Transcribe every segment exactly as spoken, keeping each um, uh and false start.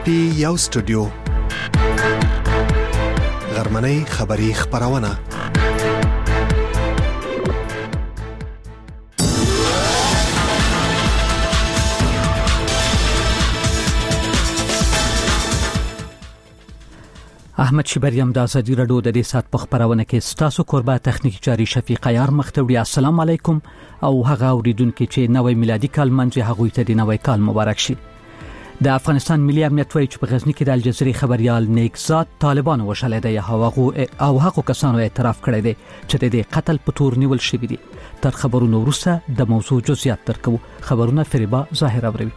پټي یو سټوډیو غرمنۍ خبری خبرونه احمد شبریم د ازادي رادیو د دې سات په خبرونه کې ستاسو قربا تخنیکی جاری شفیق عیار مختوری السلام علیکم او هغه اوریدونکو چې نوې میلادي کال منځ هغه ته د نوې کال مبارک شي. د افغانستان ملي امنیت وایي چې په غزنی کې د الجزیرې خبريال نیکزاد طالبان وشلې دی او هغه کسانو اعتراف کړی دی چې د قتل په تور نیول شوی دي. تر خبرونو وروسته د موضوع جزئیات درکو. خبرونه فریبا ظاهر اوروي.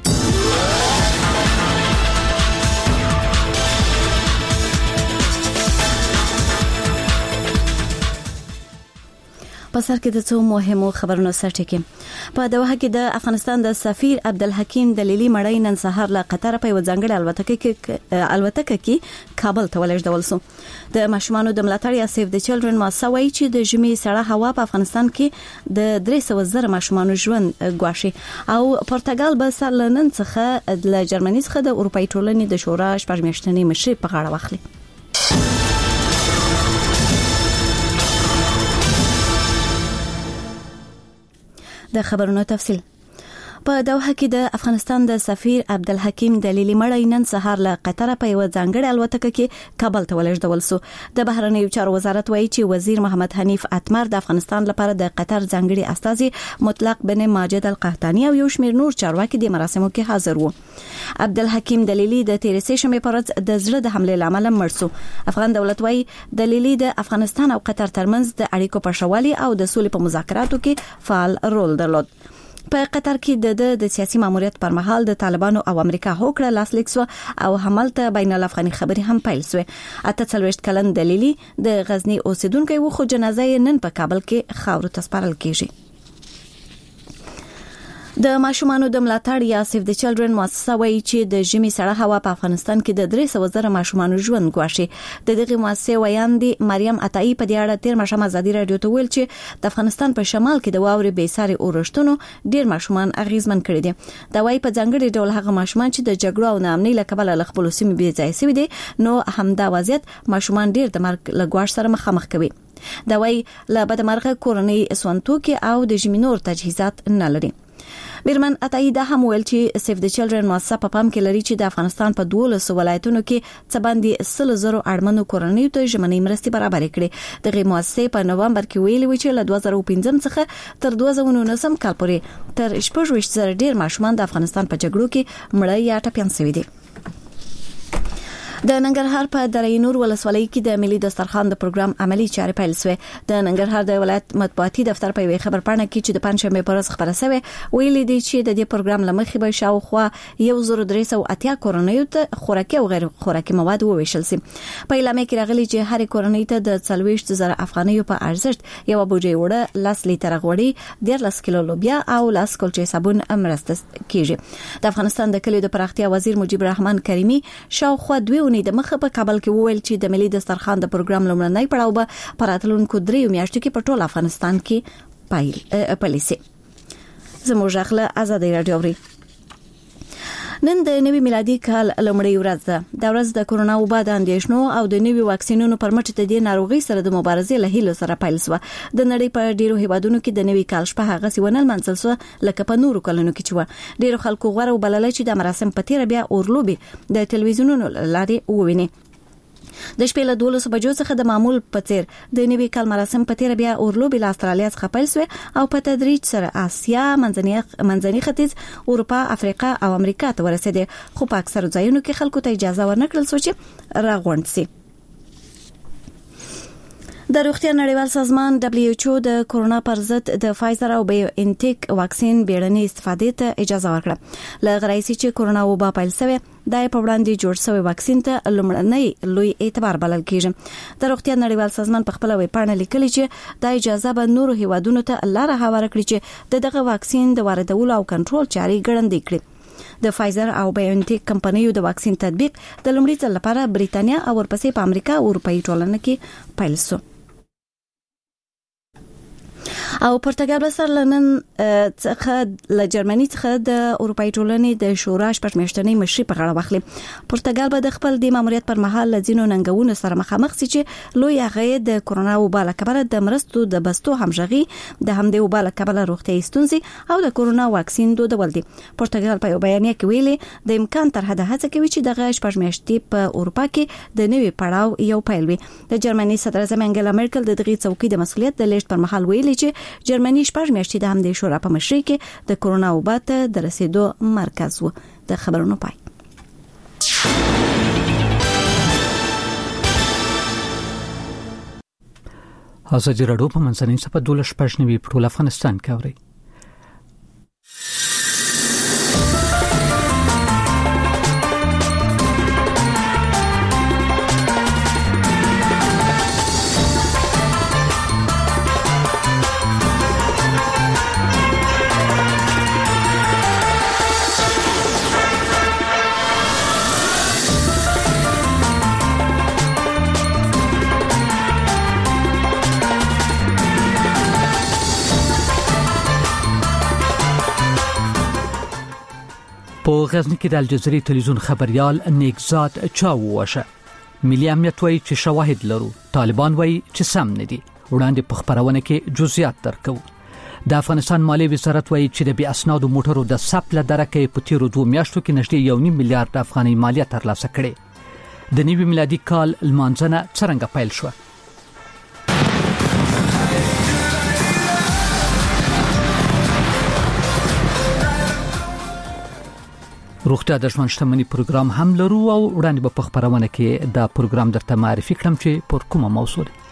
په سر کې د څو مهمو خبرونو سره کې په دوحه کې د افغانستان د سفیر عبدالحکیم دلیلی مړی نن سهار له قطر په وځنګړې الوتکه کې الوتکه کې کابل ته ولېږدول شو. د ماشومانو د ملاتړ یا سیف د چلډرن مؤسسه وایي چې د ژمي سړه هوا په افغانستان کې د درې سوه زره ماشومانو ژوند ګواښي او پرتګال به سر لنن څخه د جرمني څخه د اروپאי ټولنې د شورا شپږ میاشتنۍ مشري په غاړه واخلي. د خبرونو تفصیل. په دوحه کې د افغانستان د سفیر عبدالحکیم دلیلی مړی نن سهار له قطر په یو ځانګړي الوتکه کې کابل ته ولېږدول شو. د بهرنیو چارو وزارت وایي چې وزیر محمد حنیف اتمر د افغانستان لپاره د قطر ځانګړي استازي مطلق بن ماجد القحطانی او یو شمېر نور چارواکي د مراسمو کې حاضر وو. عبدالحکیم دلیلی د تیرې شنبې پر ورځ د زړه د حمله لامل مړ شو. افغان دولت وایي دلیلی د افغانستان او قطر ترمنځ د اړیکو په شوالي او د سولې په مذاکراتو کې فعال رول درلود. په قطر کې د د سیاسي ماموریت پر مهال د طالبانو او امریکا هوکړه لاسلیک شو او هملته بین الافغاني خبري هم پیل شوه. اته څلوېښت کلن دلیلی د غزنی اوسیدونکو و خو جنازه نن په کابل کې خاورو ته سپارل کیږي. د ماشومانو د ملاتړ یا سیف د چلډرن مؤسسه وایي چې د ژمي سړه هوا په افغانستان کې د درې سوه زره ماشومانو ژوند ګواښي. د دغه مؤسسې ویاندې مریم عطایی په دې اړه تیر ماښام ازادي رادیو ته ویل چې د افغانستان په شمال کې د واورې بېساري اورښتونو ډېر ماشومان اغیزمن کړي دي. دا وایي په ځانګړي ډول هغه ماشومان چې د جګړو او ناامنۍ له کبله له خپلو سیمو بې ځایه شوي دي نو همدا وضعیت ماشومان ډېر د مرګ له ګواښ سره مخامخ کوي. دا وایي له بدمرغه کورنۍ سونتوکي او د ژمي نور تجهیزات نه لري. بیرمن عطایی دا هم ویل چې سیف د چلډرن مؤسسه په پام کې لري چې د افغانستان په دولس ولایتونو کې څه باندې سل زره اړمنو کورنیو ته ژمنۍ مرستې برابر کړي. دغه مؤسسه په نومبر کې ویلي و چې له دوه زره پنځم څخه تر دوه زره نولسم کال پورې تر شپږ ویشت زره ډیر ماشومان د افغانستان په جګړو کې مړه یا ټپیان شوي دي. د ننګرهار په درینور ولسوالۍ کې د ملي دسترخوان د پروګرام عملی چارې پیل شوې. د ننګرهار د ولایت مطبوعاتي دفتر په یوه خبرپاڼه کې چې د پنځشنبې پر ورځ خبره شوې ویلي دی چې د دې پروګرام لمخې به شاوخوا یو زر درې سوه اتیا کورنیو ته خوراکي او غیر خوراکي مواد وویشل شي. په اعلامیه کې راغلي چې هر کورنۍ ته د څلوېښت زره افغانیو په ارزښت یو بوجي وړه لاس لیټر غوړي ډېر کیلو لوبیا او لاس کلچې صابون مرسته کیږي. د افغانستان د کلیو د پراختیا وزیر مجيب الرحمن کریمي شاوخوا دوه د مخه په کابل کې وویل چې د ملي دسترخوان د پروګرام لومړنی پړاو به په راتلونکو دریو میاشتو کې په ټول افغانستان کې پیل پلیسي. زموږ غله آزادۍ رادیو اوري. نن د نوي میلادي کال لومړی ورځ ده. دا ورځ د کورونا وبا د اندېښنو او د نوي واکسینونو پر مټ د دې ناروغي سره د مبارزې له هیلو سره پیل شو. د نړۍ په ډیرو هیوادونو کې د نوي کال شپه هغه سیونه منځل شو لکه په نورو کلونو کې چې ډیرو خلکو غوړو بلل چې د مراسم په تیر بیا اورلوبي د ټلویزیونونو لارې وویني. د شپې له دولس بجو څخه د معمول په څیر د نوي کال مراسم په تیر بیا اورلوبي له استرالیا څخه پیل شو او په تدریج سره آسیا، منځني منځني ختیځ، اروپا، افریقا او امریکا ته ورسېده. خو په اکثر ځایونو کې خلکو ته اجازه ورنکړل شو چې راغونډ شي. د روغتیا نړیوال سازمان دبليو ایچ او د کورونا پر ضد د فایزر او بایو انټیک واکسین بیړنۍ استفادې ته اجازه ورکړه. لږ راځي چې کورونا وبا پیل شوه د په وړاندې جوړ شوی واکسین ته لومړنۍ لوی اعتبار بلل کیږي. د روغتیا نړیوال سازمان په خپل ویبپاڼه لیکلي چې د اجازه به نورو هیوادونو ته لاره هواره کړي چې د دغه واکسین د واردولو او کنټرول چارې ګړندې کړي. د فایزر او بایو انټیک کمپنیو د واکسین تطبیق د لومړي ځل لپاره بریتانیا او ورپسې په امریکا او اروپאי ټولنه کې پیل شو. او پرتګال به سره لنن څخه له جرمني څخه د اروپאי ټولنې د شورا شپږمیاشتنۍ مشري په غاړه واخلي. پرتګال به د خپل د ماموریت پر مهال لزینو ننګونو سره مخامخ سي چې لوی هغه د کورونا وبا له کبله د مرستو د بستو همغږي د همدې وبا له کبله روغتي ستونزې او د کورونا واکسین دودول دي. پرتګال په بیانیه کې ویلي د امکان تر حد هڅه کوي چې د شپږمیاشتې په اروپا کې د نوي پړاو یو پیل وي. د جرمني صدر اعظم انګلا مرکل د دغه څوکۍ د مسؤلیت د لیست پر مهال ویلي چې جرمني شپږ میاشتې د همدې شورا په مشرۍ کې د کورونا وبا ته د رسیدو مرکز و. د خبرونو پای. ازادي راډیو په منځنۍ صفحه دولس شپږ نوي په ټول افغانستان کې اوري. په غزنی کې د الجزیرې تلویزیون خبريال نیکزاد چاو وشه. ملي امنیت وایي چې شواهد لرو، طالبان وایي چې سم نه دي. وړاندې په خبرونه کې جزئیات درکو. د افغانستان مالی وزارت وایي چې د بي اسنادو موټرو د سپل درکې په تیرو دوه میاشتو کې نږدې یو نیم میلیارډ افغاني مالیه ترلاسه کړې. د نوي میلادي کال لمانځنه څنګه پیل شوه؟ روغتیا د ژوند شتمنۍ پروګرام هم لرو او وړاندې په خبرونه کې دا پروګرام درته معرفي کړم چې پر کومه موضوع دی.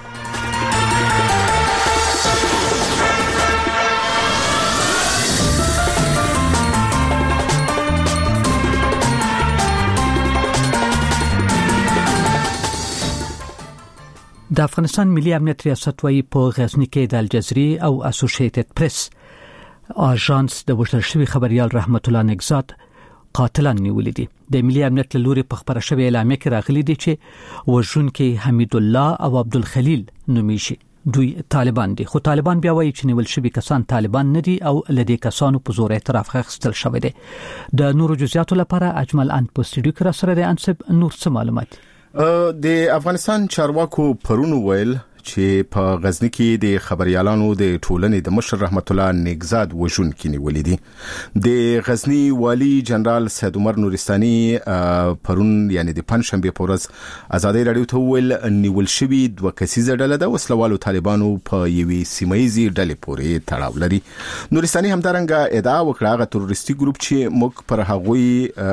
د افغانستان ملي امنیت ریاست وایي په غزنی کې د الجزیرې او اسوسییټډ پریس اژانس د وشتل شوی خبريال رحمت الله نیکزاد قاتلان نیولې دي. د ملي امنیت لوري په خبره شوی اعلامیه کې راغلي دي چې وژونکي حمید الله او عبدالخلیل نومي شي. دوی طالبان دي، خو طالبان بیا وایي چې نیول شوی کسان طالبان نه دي او لدې کسانو په زور اعتراف اخیستل شوی دی. د نورو جزئیاتو لپاره اجمل ان په استودیو کې را سره دی. انسب نور څه معلومات؟ د افغانستان چارواکو پرونو ویل چې په غزنی کې د خبريالانو د ټولنې د مشر رحمت الله نیکزاد وژون کې نیولې دي. د غزنی والی جنرال سید عمر نورستاني پرون یعنی د پنځشنبه په ورځ ازادي رادیو ته ویل نیول شوی دوه کسیزه ډله د وسلوالو طالبانو په یوې سیمایي ډلې پورې تړاو لري. نورستاني همدارنګه ادعا وکړه غو تروریستي ګروپ چې موږ پر هغوی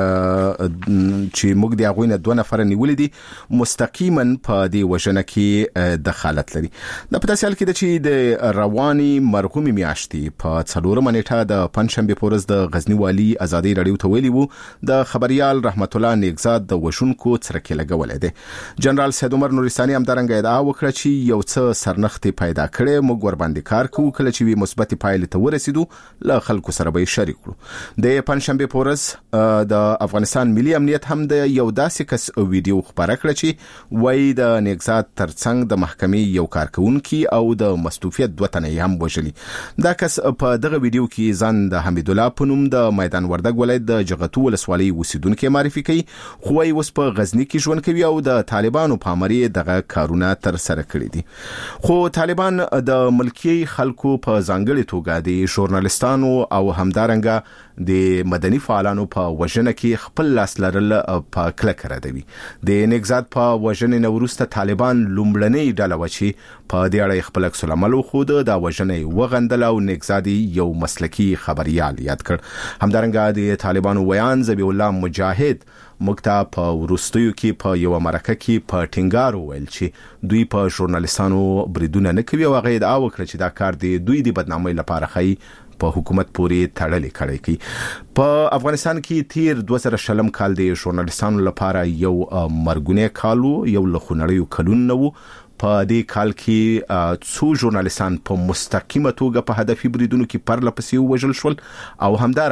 چې موږ د هغوی نه دوه نفر نیولې دي مستقیما په دې وژنه کې دخالت لري. د پتاسیال کې د چې د رواني مرغومي میاشتې په څلورمه نیټه د پنځشنبه په ورځ د غزنی والی ازادي رادیو ته ویلي وو د خبريال رحمت الله نیکزاد د وژونکو څرکې لګولې ده. جنرال سید عمر نورستاني همدارنګه ادعا وکړه چې یو څه سرنخت پیدا کړي، موږ ور باندې کار کوو، کله چې وي مثبت پایله ته ورسېدو له خلکو سره به شریک کړو. د پنځشنبه په ورځ د افغانستان ملي امنیت هم د یو داسې کس ویډیو خبره کړه چې وایي د نیکزاد ترڅنګ د محکمې یو کارکونکي او د مستوفیت دوه تنه هم وژلي. دا کس په دغه ویډیو کې ځان د حمید الله په نوم د میدان وردګ ولایت د جغتو ولسوالۍ اوسیدونکو معرفي کوي، خو وايي اوس په غزنی کې ژوند کوي او د طالبانو په امر دغه کارونه تر سره کړی دي. خو طالبان د ملکی خلکو په ځانګړي توګه د ژورنالستانو او همدارنګه د مدني فعالانو په وژنه کې خپل لاس لرل په کلک ردوي. د نیکزاد په وژنې نورسته طالبان لومړنۍ ډله و چې په دې اړه خپل عکس العمل خو د وژنې وغندل او نیکزادي یو مسلکی خبريال یاد کړ. همدارنګه د طالبانو ویان ذبیح الله مجاهد مکتا په ورستیو کې په یو مرکه کې په ټینګار ویل چې دوی په ژورنالستانو بریدونه نه کوي او هغه ادعا وکړه چې دا کار دی دوی د بدنامۍ لپاره خي په حکومت پورې تړلې کړي کی. په افغانستان کې تیر دوه زره شلم کال د ژورنالستانو لپاره یو مرګونه کالو یو لخونړیو کلون نو. په دې کال کې څو ژورنالستان په مستقیمه توګه په هدفي بریدونو کې پرله پسې وژل شول او همدارنګه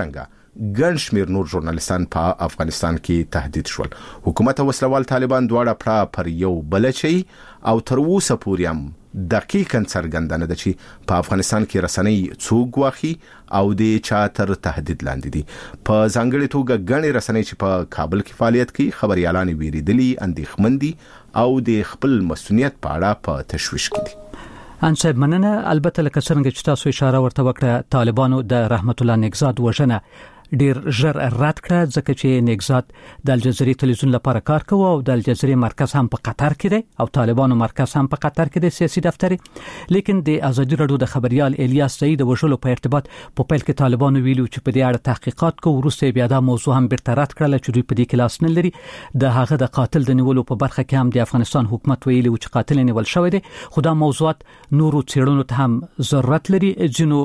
ګڼ شمېر نور ژورنالیستان په افغانستان کې تهدید شول. حکومت او وسلوال طالبان دواړه پړه پر یو بل چي او تر اوسه پورې هم دقیقاً څرګندانه ده چې په افغانستان کې رسنۍ څوک واخی او د چا تر تهدید لاندې دي. په ځانګړي توګه غني رسنۍ چې په کابل کې فعالیت کوي خبريالان ویریدلي اندېښمن دي او د خپل مسؤلیت په اړه په تشویش کې دي. ان صاحب مننه. البته لکه څنګه چې تاسو اشاره ورته وکړه طالبانو د رحمت الله نگزاد وژنه ډیر ژر رد کړه ځکه چې نگزاد د الجزیرې تلویزیون لپاره کار کوي او د الجزیرې مرکز هم په قطر کې دی او طالبانو مرکز هم په قطر کې دی سیاسي دفتر. لیکن د ازادي رادیو د خبريال الیاس سعید وژلو په ارتباط په پیل کې طالبانو ویلو چې په دې اړه تحقیقات کوي. وروسته بیا دا موضوع هم بیرته رد کړل چې دوی په دې کې لاس نه لري. د هغه د قاتل د نیولو په برخه کې هم د افغانستان حکومت ویلي چې قاتل نیول شوی دی. خو دا موضوعات نورو څېړنو ته هم ضرورت لري. جنو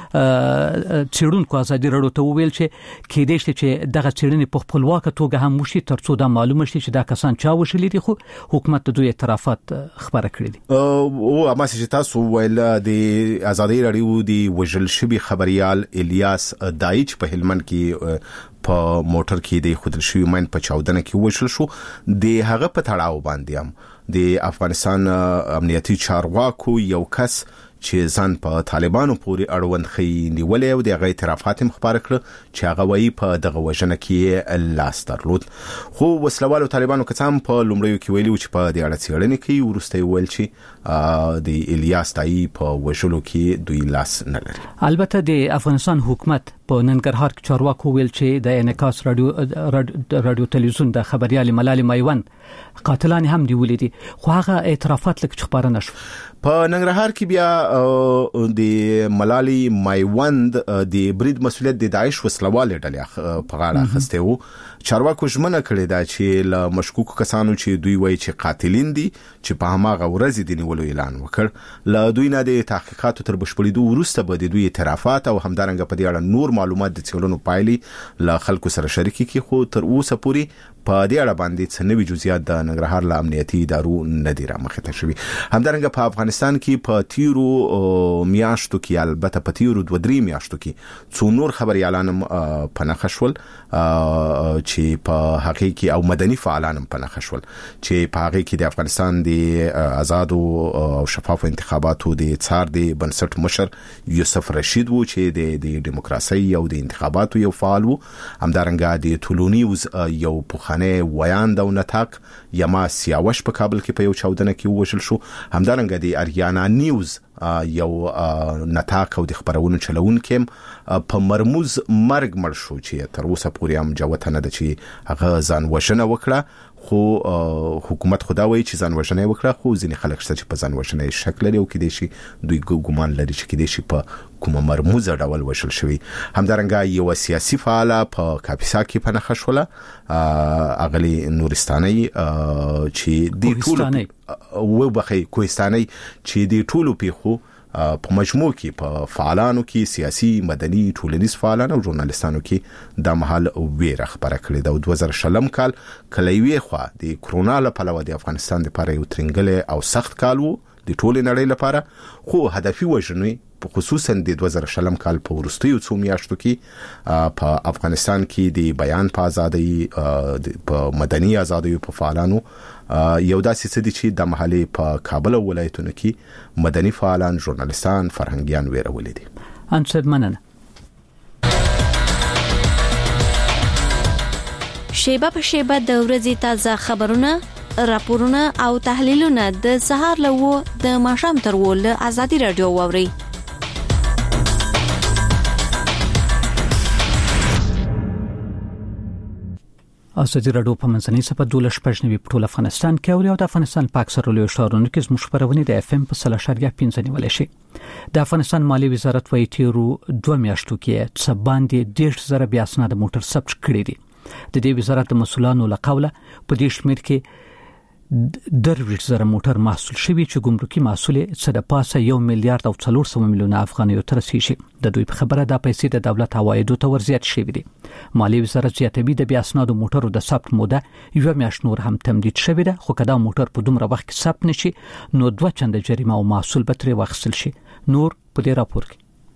څېړونکو ازادي رادیو ته ویل چې کې دې چې دغه څېړنې په خپلواکه توګه هم وشي ترڅو دا معلومه شي چې دا کسان چا وشلي دي. خو حکومت د دوی اعترافات خبره کړې دي. او اما چې تاسو ویل د ازادي رادیو دی وژل شوی خبريال الیاس دایچ په هلمند کې په موټر کې د خودل شوی مین په چاودنه کې وژل شو. د هغه په تړاو باندې هم د افغانستان امنیتي چارواکو یو کس چې ځان په طالبانو پورې اړوند خي نیولې او د غي اعترافات مخبر کړ چې هغه وایي په دغه وژنه کې لاس درلود. خو وسلوالو طالبانو کسان په لومړیو کې ویلي چې په دې اړه څېړنې کوي. ورسته ویل چې د الیاس تای په وژلو کې دوی لاس نه لري. البته د افغانستان حکومت په ننګرهار کې چارواکو ویل چې د انعکاس رادیو رادیو تلویزیون د خبريال ملالي مایوند قاتلان هم دی ولیدي. خو هغه اعترافات لکه خبره نشو. په ننګرهار کې بیا د ملالي مایوند د برید مسولیت د داعش وسلوال ډلې په غاړه اخیسته وو. چارواکو ژمنه کړې ده چې له مشکوک کسانو چې دوی وایي چې قاتلین دي چې په هماغه ورځ د نیولو اعلان وکړ له دوی نه د تحقیقاتو تر بشپړېدو وروسته به د دوی اعترافات او همدارنګه په دې اړه نور معلومات د څېړنو پایلې له خلکو سره شریکي کی. خو تر اوسه پورې په دې اړه باندې څه نوي جزئیات د ننګرهار له امنیتي ادارو نه دي رامخته شوي. همدارنګه په افغانستان کې په تیرو میاشتو کې البته په تیرو دوه درې میاشتو کې څو نور خبريالان پناه شول چې په حقیقي کې او مدني فعالان پناه شول چې په هغه کې د افغانستان د آزاد او شفاف انتخاباتو د څار د بنسټ مشر یوسف رشید وو چې د دیموکراسي او د انتخاباتو یو فعال وو. همدارنګه د ټولونیوز یو پوخانه ویاند او نتاق یما سیاوش په کابل کې په یو چاودنه کې وژل شو. همدارنګه د اریانا نیوز یو نتاق او د خبرونو چلوونکو په مرموز مرګ مړ شو چې تر اوسه پورې هم جوته نه ده چې هغه ځان وژنه وکړه. خو حکومت خدا وایي چې ځان وژنه وکړه. خو ځینې خلک شته چې په ځان وژنه شک لري او کې دي شي دوی ګومان لري چې کې دي شي په کومه مرموزه ډول وشل شوی. همدارنګه یو سیاسي فعال په کاپیسا کې پناه شوله اغلی نورستاني چې د ټولو و بخي کوهستاني چې د ټولو پیخو په مجموع کې په فعالانو کې سیاسي مدني ټولنیز فعالان او ژورنالیستانو کې د محل ویره خبره کړې ده. د دوه زره شلم کال کلیوي خو د کرونا لپاره د افغانستان لپاره یو ترنګل او سخت کال وو د ټولې نړۍ لپاره. خو هدفي وژنې خصوصا د دوه زره شلم کال په ورستیو څو میاشتو کې په افغانستان کې د بیان په ازادۍ په مدني ازادۍ په فعالانو یو داسې څه دي چې د محلي په کابل ولایتونو کې مدني فعالان ژورنالیستان فرهنګيان ویرولې دي. انصر مننه. شیبه په شیبه د ورځې تازه خبرونه راپورونه او تحلیلونه د سهار لوو د ماښام تر ول ازادي رادیو ووري. ازادي رادیو په منځنۍ صفه دولس پښنوي په ټول افغانستان کې او د افغانستان په اکثره لوی ښارونو کې زموږ خبرونه د اف ام په سل اشاریه پنځه نیول شي. د افغانستان مالی وزارت وايي تیرو دوه میاشتو کې څه باندې ډېر زره بیا اسناد موټر ثبت کړي دي. د دې وزارت مسولانو له قوله په دې شمېر کې درویش زره موټر محصول شوی چې ګمرکي محصول څه د پاسه یو میلیارډ او څلور سوه میلیونه افغانیو تر رسیدي. د دوی په خبره د پیسې د دولت عوایدو ته ورزیات شوی دي. مالی وزارت زیاتوي د بیا اسنادو موټرو د ثبت موده یو میاشت نور هم تمدید شوی ده. خو کدا موټر په دومره وخت کې ثبت نشي نو دوه چنده جریمه او محصول به ترې واخیستل شي. نور په دې راپور کې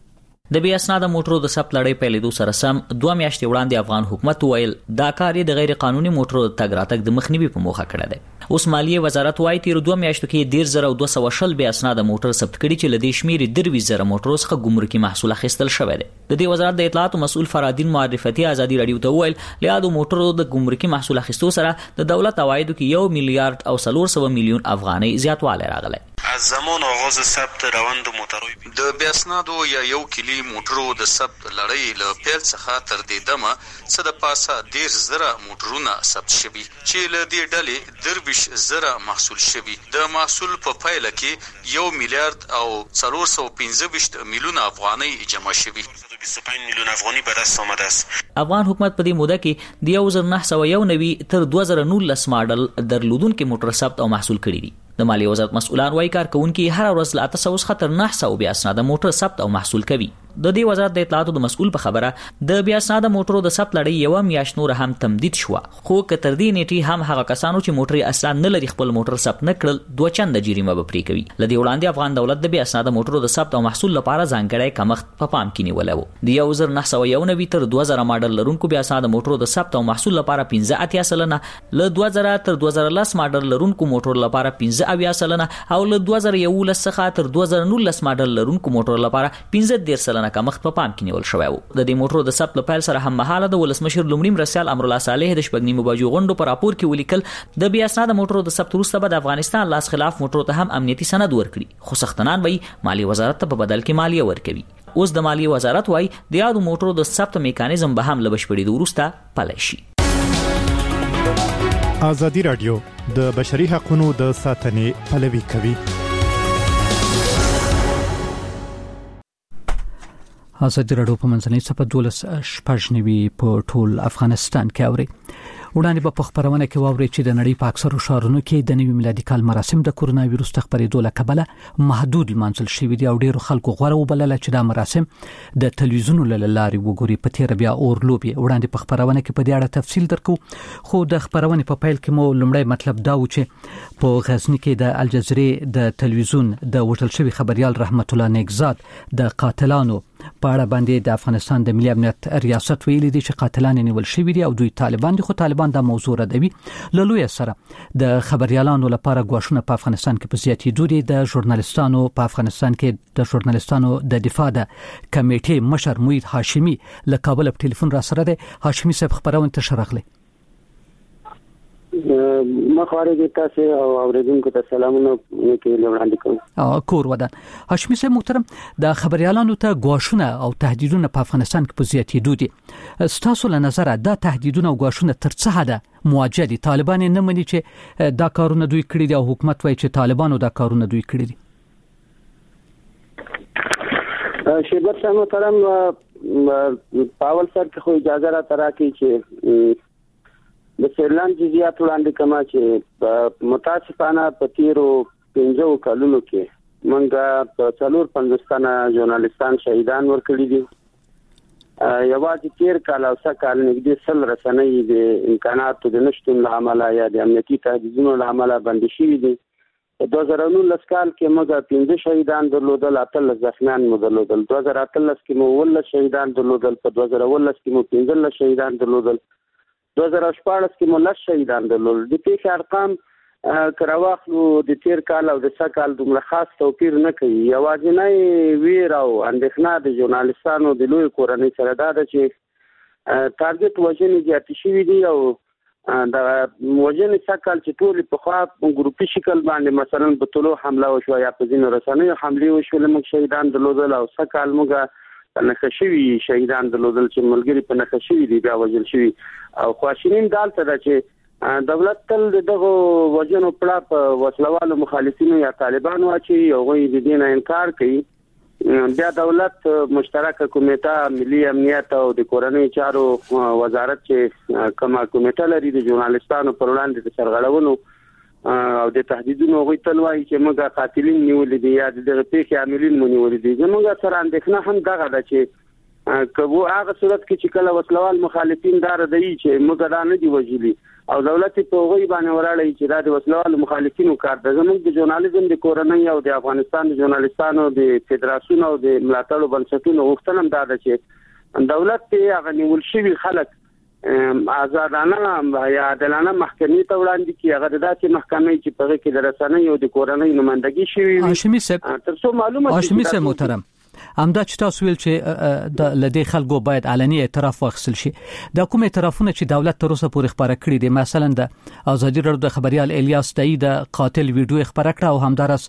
د بې اسناده موټرو د ثبت لړۍ پیلېدو سره سم دوه میاشتې وړاندې افغان حکومت وویل دا کار د غیر قانوني موټرو د تګ راتګ د مخنیوي په موخه کړی دی. اوس مالیې وزارت وايي تیر دوه میاشتو کې ډیر زره او دوه سوه شل بې اسناده موټر ثبت کړي چې له دې شمېرې درویشت زره موټرو څخه ګمرکي محصول اخیستل شوی دی. د دې وزارت د اطلاعاتو مسؤل فرادین معرفتي ازادي رادیو ته وویل له یادو موټرو د ګمرکي محصول اخیستو سره د دولت عوایدو کې یو میلیارډ او څلور سوه میلیون افغانۍ زیاتوالی راغلی. از زمان آغاز ثبت روند موټروي د بې اسنادو یا یو کلی موټرو د ثبت لړۍ له پیل څخه تر دې دمه څه د پاسه ډیر زره موټرونه ثبت شوي چې له دې ډلې درویشت زره محصول شوي. د محصول په پایله کې یو میلیارډ او څلور سوه پنځه ویشت میلیون افغانۍ جمع شوي. بیست و پنج میلیون افغانۍ به دست آمده است. افغان حکومت په دې موده کې د یو زر نه سوه یو نوي تر دوه زره نولس ماډل درلودونکي موټر ثبت او محصول کړي دي. د مالیې وزارت مسؤلان وايي کارکونکي هر ورځ له اته سوه څخه تر نهه سوه بې اسناده موټر ثبت او محصول کوي. د دې وزارت د اطلاعاتو د مسؤل په خبره د بې اسناده موټرو د ثبت لړۍ یوه میاشت نور هم تمدید شوه، خو که تر دې نیټې هم هغه کسانو چې موټر یې اصلا نه لري خپل موټر ثبت نه کړل دوه چنده جریمه به پرې کوي. له دې وړاندې افغان دولت د بې اسناده موټرو د ثبت او محصول لپاره ځانګړی کمښت په پام کې نیولی و. د یو زر نه سوه یو نوي تر دوه زره ماډل لرونکو بې اسناده موټرو د ثبت او محصول لپاره پنځه اتیا سلنه، له دوه زره تر دوه زره لس ماډل لرونکو موټرو لپاره پنځه اویا سلنه او له دوه زره یولس څخه تر دوه زره نولس ماډل لرونکو موټرو لپاره پنځه دېرش سلنه کمښت په پام کې نیول شوی و. د دې موټرو د ثبت لپاره سره هم مهاله د ولسمشر لومړي مرستیال امرالله صالح د شپږ نیمو بجو غونډو په راپور کې ولیکل د بې اسناده موټرو د ثبت وروسته به د افغانستان لاس خلاف موټرو ته هم امنیتي سند ورکړي، خو سختنان به مالیې وزارت ته په بدل کې مالیه ورکوي. اوس د مالیې وزارت وايي د یادو موټرو د ثبت میکانیزم به هم له بشپړېدو وروسته پلی شي. ازادي راډیو د بشري حقوقو د ساتنې پلوي کوي. ازادي راډیو په منځنۍ صفحه دولس شپږ نوي په ټول افغانستان کې اوري. وړاندې په خبرونه کې واوري چې د نړۍ په اکثرو ښارونو کې د نوي میلادي کال مراسم د کورونا وایروس خپرېدو له کبله محدود لمانځل شوي دي او ډیرو خلکو غوړه وبلله چې دا مراسم د تلویزیون له لارې وګوري. په تیر بیا اور لوبي وړاندې په خبرونه کې په دې اړه تفصیل درکو، خو د خبرونه په پیل کې مو لومړی مطلب دا و چې په غزنی کې د الجزیرې د تلویزیون د وټل شوی خبريال رحمت الله نیکزاد د قاتلانو په اړه باندې د افغانستان د ملي امنیت ریاست ویلي دي چې قاتلان نیول شوي دي او دوی طالبان دي، خو طالبان دا موضوع ردوي. له لوی سره د خبريالانو لپاره غواښونه په افغانستان کې په زیاتېدو دي. د ژورنالیستانو په افغانستان کې د ژورنالیستانو د دفاع د کمیټې مشر موحد هاشمي له کابل په ټلیفون را سره دی. هاشمي صاحب خبرونه ته شرغله. مخارج تاسو او اوریدونکو ته سلامونه کې وړاندې کوم. او کور ودان هاشمي صاحب محترم، د خبريالانو ته غواښونه او تهدیدونه په افغانستان کې په زیاتېدو دي. ستاسو له نظر دا تهدیدونه او غواښونه تر څه حده مواجه دي؟ طالبان نه مني چې دا کارونه دوی کړی دي او حکومت وايي چې طالبانو دا کارونه دوی کړی دي. شیبت صاحب محترم، پاول سر کې خو اجازه را تراکې چې د سیرلان جزئیات وړاندې کما چې متاسفانه په تیرو پنځو کلونو کې منګه په څلور پنځوستانه ژورنالیستان شهیدان ورکړي دي. یوازې تیر کال او څه کال نږدې سل رسنۍ د امکاناتو د نشتون له امله یا د امنیتي تهدیدونو له امله بندي شوي دي. په دوه زره نولس کال کې موږ پنځه شهیدان درلودل، اتلس زخمیان مو درلودل. دوه زره اتلس کې مو اوولس شهیدان درلودل، په دوه زره اوولس کې مو پنځلس شهیدان درلودل، دوه زره شپاړس کې مو لس شهیدان درلودل. د پیښې ارقام کراواخلو د تیر کال او د څه کال دومره خاص توپیر نه کوي. یوازینی ویر او اندېښنه د ژورنالیستانو د لوی کورنۍ سره دا ده چې ټارګټ وژنې زیاتې شوي دي او د وژنې څه کال چې ټول په خوا ګروپي شکل باندې مثلا په طلوع حمله وشوه یا په ځینو رسنیو حملې وشولې، موږ شهیدان درلودل او څه کال موږ په نښه شوي شهیدان درلودل چې ملګري په نښه شوي دي بیا وژل شوي. او خواشینین دالته ده چې دولت تل دغه وژنو پړه په وسلوالو مخالفینو یا طالبانو اچي او هغوی د دې نه انکار کوي. بیا دولت مشترکه کمیټه ملي امنیت او د کورنۍ چارو وزارت چې کومه کمیټه لري د ژورنالیستانو پر وړاندې د سرغړونو او د تهدیدونو غوښتل تل وایي چې موږ قاتلین نیولې دي یا د پیښې عاملین مو نیولې دي. زموږ سره اندېښنه هم دغه ده چې کبو هغه صورت کې چې کله وسلوال مخالفین دار دی چې موږ دا نه دی وجلی او دولت په غوي باندې وراړي چې دا د وسلوال مخالفینو کار د زموږ د ژورنالیزم د کورنۍ او د افغانستان د ژورنالستانو د فدراسیون او د ملاتړو بنسټونو غوښتنه ده چې دولت ته هغه نیول شوی خلک آزادانه یا عادلانه محکمې ته وړاندې کی هغه د داسې محکمې چې په کې د رسنۍ او د کورنۍ نمائندګي شوی وي. هاشمي صاحب تر څو معلومه هاشمي صاحب محترم همدا چې تاسو ویل چې د لدې خلکو باید علني اعتراف واخیستل شي. د کوم اعترافونه چې دولت تر اوسه پورې خبره کړې دي، مثلا د ازادي راډیو د خبريال الیاس تایی د قاتل ویډیو خبره کړه او همدارس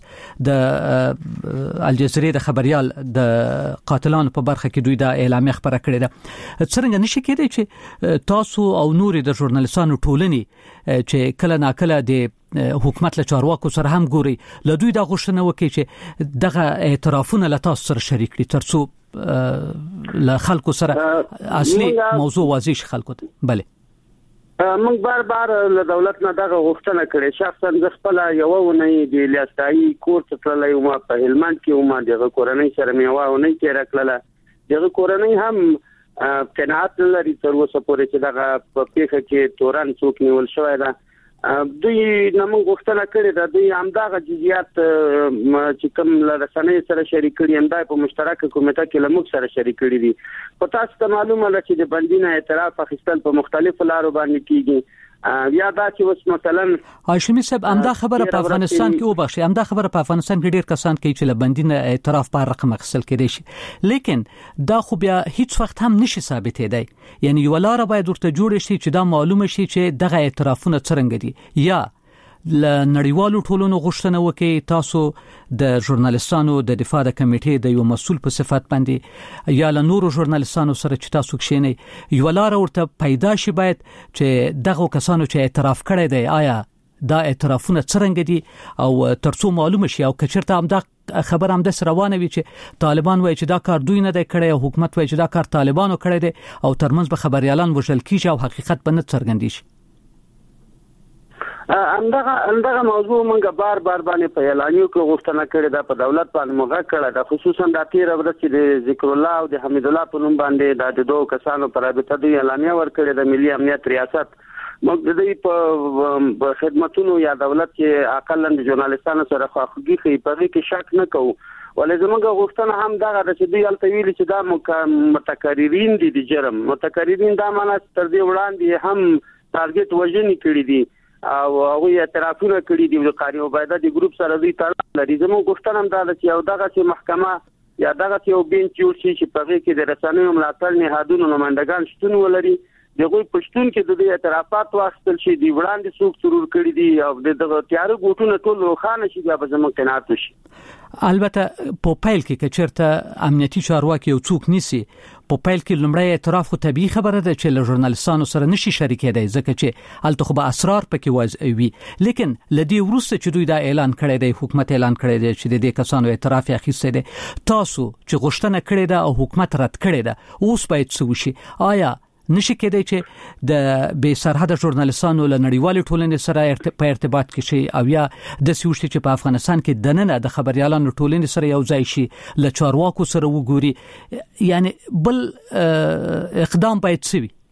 د الجزیره د خبريال د قاتلانو په برخه کې دوی د اعلامیه خبره کړې ده. څنګه نشي کېدای چې تاسو او نور د ژورنالستانو ټولنې چې کله ناکله د حکومت له چارواکو سره هم ګوري له دوی د غوښتنه وکړي چې دغه اعترافونه له تاسو سره شریک کړي ترڅو له خلکو سره اصلي موضوع واضح شي خلکو ته. بله موږ بار بار له دولت نه دغه غوښتنه کړې. شخصا د خپل یو ونې د الیاستایي کور ته تللی وم په هلمند کې وم، دغه کورنۍ سره مې یو ونې کې راکړله. دغه کورنۍ هم قناعت لري تر اوسه پورې چې دغه په پیښه کې تورن څوک نیول شوی ده. دوی نمون غوښتنه کړې ده دوی همدغه جزئیات چې کوم رسنۍ سره شریک کړي هم د په مشترک کمیټه کې لموږ سره شریک کړي دي. په تاسو ته معلومه ده چې د بندینه اعتراف اخیستل په مختلفو لارو باندې کیږي. یا دا چې اوس مثلا هاشمي صاحب همدا خبره په افغانستان کې وبخښي همدا خبره په افغانستان کې ډیر کسان کوي چې لبندینه اعتراف په رقم اخیستل کېدای شي، لیکن دا خو بیا هیڅ وخت هم نشي ثابتېدای. یعنی یو لار باید ورته جوړ شي چې دا معلومه شي چې دغه اعترافونه څنګه دي. یا ل نړیوالو ټولنو غوښتنه وکړي تاسو د ژورنالستانو د دفاع د کمیټې د یو مسول په صفت باندې یا له نورو ژورنالستانو سره چې تاسو کښینئ یو لار ورته پیدا شي باید چې دغه کسانو چې اعتراف کړی دی آیا دا اعترافونه څنګه دي او ترڅو معلومه شي او کچرته هم دا خبر هم د روانه وي چې طالبان وایي چې دا کار دوی نه دی کړی او حکومت وایي چې دا کار طالبانو کړی دی او ترمنځ به خبريالان وژل کیږي او حقیقت به نه څرګندي شي. اندغه اندغه موضوع مونږه بار بار باندې په اعلانیو کې غوښتنه کړې ده، په دولت باندې موږ کړه ده، خصوصا د تیر ورځ چې د ذکر الله او د حمید الله په نوم باندې د دوه کسانو پر رابطه د اعلانیه ورکړې ده ملي امنیت ریاست. موږ د دې په خدماتونو یا دولت کې اقلن د ژورنالستانو سره خواخوږي کوي په دې کې شک نه کوو، ولې زموږ غوښتنه هم دغه ده چې دوی الته ویلي چې دا متکررین دي د جرم متکررین دا معنی تر دې وړاندې هم ټارګټ وژنې کړي دي او هغه اعترافونه کړي دي د قاری عبیده د ګروپ سره دوی تړاو لري. زموږ غوښتنه هم دا ده چې یو دغه چې محکمه یا دغه یو بینچ جوړ شي چې په هغه کې د رسنیو ملاتړ نهادونو نمائندگان شتون ولري، دغه پښتون کې د دې اعترافات واخیستل شي دی وړاندې څوک ضرور کړی دي او دغه تیار غوټونه ټول روښانه شي بیا به زموږ قناعت وشي. البته په پیل کې کچرته امنیتي چارواکي او څوک نیسی په پیل کې لمړی اعتراف خو طبيعي خبره ده چې له ژورنالستانو سره نشي شریکېدای ځکه چې الته خو به اسرار پکې واځي وي، لیکن لدی ورسته چې دوی دا اعلان کړی دی حکومت اعلان کړی دی چې د دې کسانو اعتراف اخیسته دي تاسو چې غوښتنه کړې ده او حکومت رد کړی ده اوس باید څه وشي؟ آیا نشي کېدای چې د بې سرحده ژورنالستانو له نړیوالې ټولنې سره په ارتباط کې شي او یا د سیوشتي چې په افغانستان کې دننه د خبريالانو ټولنې سره یو ځای شي له چارواکو سره وګوري، یعنی بل اقدام باید څه وي؟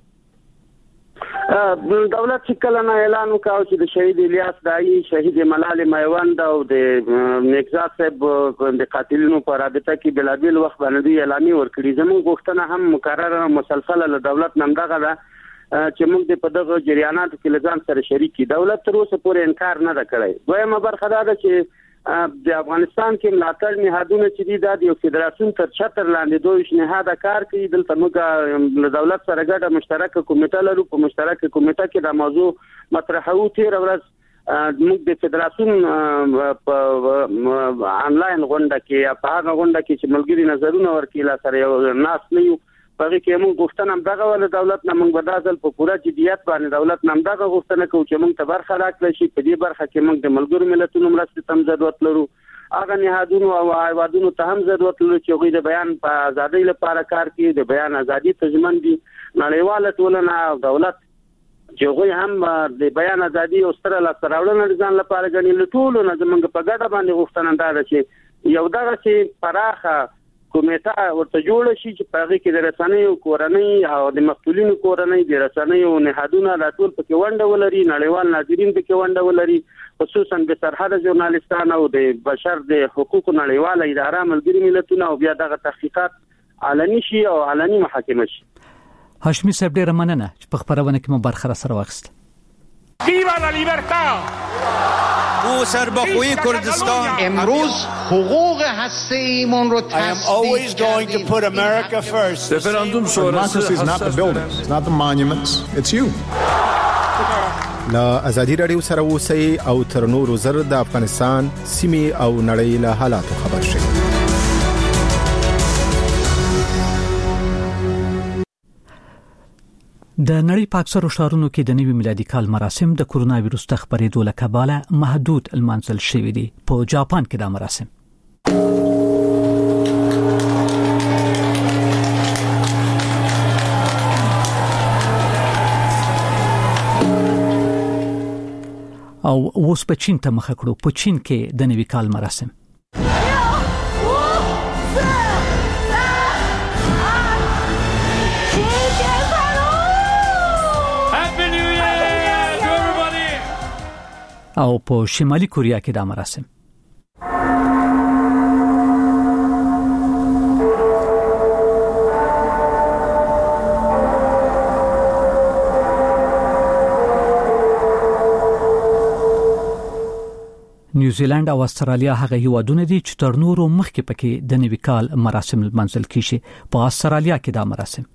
دولت چې کله نه اعلان وکاو چې د شهید الیاس دایی شهید ملال میوند او د نگزات صاحب د قاتلینو په رابطه کې بلابل وخت باندې اعلاني ورکړي، زموږ غوښتنه هم مکرره مسلسله له دولت نمدغه ده چې موږ د په دغه جریاناتو کې لږان سره شریک دي. دولت تر اوسه پورې انکار نه کړی. دویمه برخه دا ده چې د افغانستان کې ملاتړ نهادونه چې دي د یو فدراسیون تر چتر لاندې دوی نهاد کار کوي. دلته موږ له دولت سره ګډه مشترکه کمیټه لرو، په مشترکه کمیټه کې د موضوع مطرحو تیر ورځ موږ د فدراسیون په انلاین غونډه کې یا په هغه غونډه کې چې ملګری نظرونه ورکړي لا سره یو ناس نه یو پغې کې موږ غوښتنه دغه ول دولت نه موږ بدازل په پوره جديت باندې دولت نه دغه غوښتنه کوي چې موږ ته برخه راکړي شي. په دې برخه کې موږ د ملګرو ملتونو مرستې تم ضرورت لرو، هغه نهادونو او هیوادونو ته هم ضرورت لري چې هغه د بیان په ازادۍ لپاره کار کوي، د بیان ازادي تضمین دي. نړیواله ټولنه او دولت چې هغه هم د بیان ازادي او ستر لا سراوړنه ځان لپاره غني له ټولو نه زمونږ په ګډه باندې غوښتنه ده چې یو دغه چې پراخه کمیټه ورته جوړ شي چې په هغه کې د رسنیو کورنۍ او د مسؤلینو کورنۍ د رسنیو نهادونه لا ټول پکې ونډه ولري، نړیوال ناظرین پکې ونډه ولري، خصوصا د سرحد ژورنالیستان او د بشر د حقوقو نړیواله اداره ملګری ملتونه او بیا دغه تحقیقات علني شي او علني محاکمه شي. هاشمی صاحب ډیره مننه چې په خبرونه کې مو برخه سره واخیسته. ویوا لا لیبرتا او سربخوی کردستان امروز حقوق هسته ایمون رو تصدیق کردیم. رفراندوم شورای is not the buildings, it's not the monuments, it's you. لا ازادي رادیو سره اوسئ او تر نورو زر د افغانستان سیمې او نړۍ له حالاتو خبر شئ. د نړۍ په اکثرو ښارونو کې د نوي میلادي کال مراسم د کورونا وایرس د خپرېدو له کبله محدود المنزل شوي دي. په جاپان کې دا مراسم او اوس په چین ته مخه کړو. په چین کې د نوي کال مراسم او په شمالي کوریا کې دا مراسم نیوزیلند او استرالیا هغه هیوادونه دي چې تر نورو مخکې پکې د نوي کال مراسم منځل کیږي. په استرالیا کې دا مراسم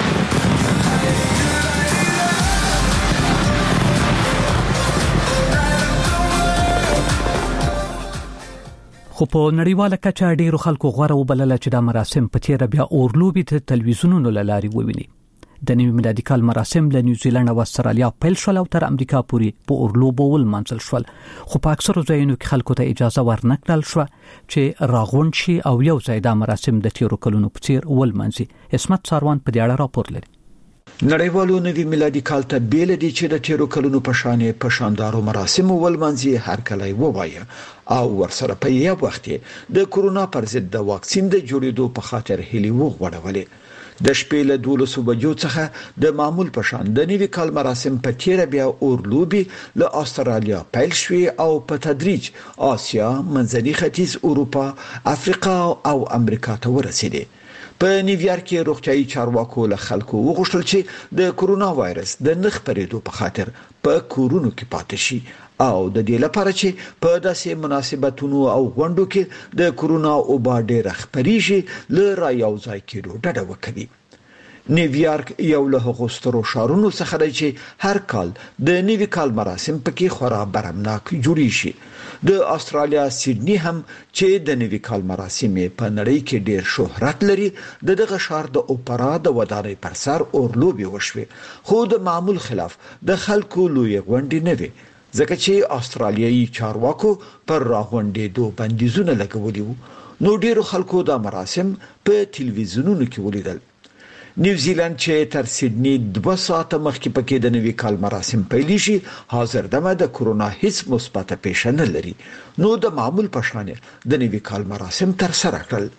خو په نړیواله کچه ډیرو خلکو غوړه وبلله چې دا مراسم په تیر بیا اورلوبي ته تلویزیونونو لاري وویني. د نوي میلادي کال مراسم له نیوزیلند او استرالیا پیل شول او تر امریکا پورې په اورلوبو ول منځل شول. خو په اکثرو ځایونو کې خلکو ته اجازه ورنکړل شو چې راغونډ شي او یو ځای دا مراسم د تیرو کلونو په څیر ول منځي. اسمت ساروان په دې اړه راپور لري. نړیوالو نوي میلادي کال ته بیل دي چې د تیرو کلونو په شانې په شاندارو مراسمو ولمنځي هر کله ووایي او ورسره په یو وخت د کورونا پر ضد د واکسین د جوړېدو په خاطر هلي وغوړولې. د شپې له دولسو بجو څخه د معمول په شان د نوي کال مراسم په تیر بیا اورلوبي له استرالیا پیل شوي او په تدریج آسیا، منځني ختیځ، اروپا، افریقا او امریکا ته ورسېدي. په نیویارک کې روغتیايي چارواکو له خلکو وغوښتل چې د کورونا وایرس د نخ پرېدو په خاطر په کورونو کې پاتې شي او د دې لپاره چې په داسې مناسبتونو او غونډو کې د کورونا وبا ډېر خپريږي ل را یو ځای کېدو ډډه وکړي. نیویارک یو له هغو سترو ښارونو څخه دی چې هر کال د نوي کال مراسم پکې خورا برمناک جوړی شي. د استرالیا سیدنی هم چې د نوي کال مراسم په نړۍ کې ډېر شهرت لري د دغه ښار د اوپرا د ودانۍ پر سر اورلوبي وشوي، خو د معمول خلاف د خلکو لوی غونډې نه وي ځکه چې استرالیایي چارواکو پر راغونډېدو بندیزونه لګولي وو. نو ډېرو خلکو دا مراسم په تلویزیونونو کې ولیدل. نیوزیلند چې تر سیدنی دوه ساعته مخکې پکې د نوي کال مراسم پیل شي حاضر دمه د کورونا هیڅ مثبت پیښه نه لري، نو د معمول په شان د نوي کال مراسم تر سره کړل.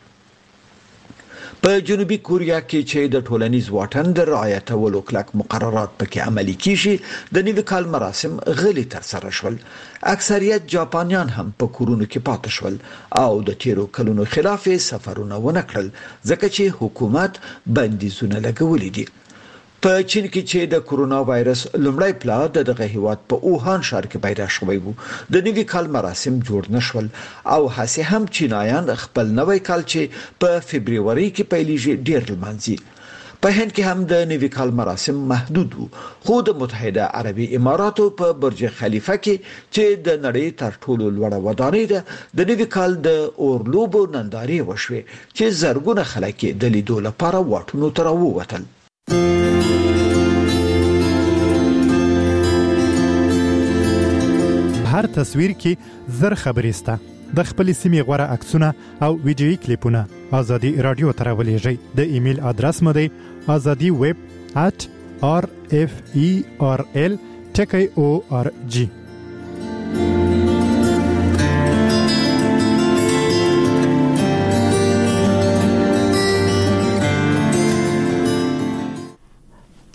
په جنوبي کوریا کې چې د ټولنیز واټن د رعایتولو کلک مقررات پکې عملي کیږي د نوي کال مراسم غلي تر سره شول. اکثریت جاپانیان هم په کورونو کې پاتې شول او د تیرو کلونو خلاف سفرونه ونه کړل ځکه چې حکومت بندیزونه لګولي دي. په چین کې چې د کورونا وایرس لومړی پلا د دغه هیواد په اوهان ښار کې پیدا شوی وو د نوي کال مراسم جوړ نشول او هڅه هم چینایان خپل نوی کال چې په فبرवरी کې پیلېږي ډېر لمانځي. په هند کې هم د نوي کال مراسم محدود وو، خو د متحده عربي اماراتو په برج خلیفه کې چې د نړۍ تر ټولو لوړه ودانۍ ده د نوي کال د اورلوبو نندارې وشوې چې زرګونه خلک د لیدو لپاره واټونو ته راووتل. هر تصویر کې زر خبرې سته. د خپل سیمې غوړه عکسونه او ویډیوي کلیپونه ازادي رادیو ته راولېږئ. د ایمیل ادرس مو دی azadi web at r f e r l t k o r g.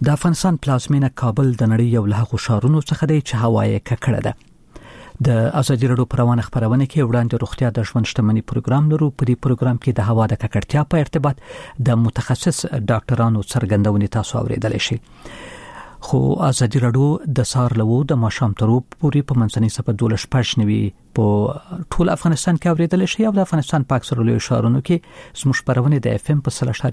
د افغانستان پلازمینه کابل د نړۍ یو له هغو ښارونو څخه دی چې هوا یې ککړه ده. د ازادي راډیو پروانه خبرونه کې وړاندې روغتیا د ژوند شتمنۍ پروګرام لرو. په دې پروګرام کې د هوا د ککړتیا په ارتباط د متخصص ډاکټرانو څرګندونې تاسو اوریدلی شئ. خو ازادي راډیو د سار لوو د ماشام ترو پوری په منځنۍ صفه دولس پښ نوي په ټول افغانستان کې اوریدل شي او د افغانستان په اکثره لوی ښارونو کې زموږ خبرونه د اف ام په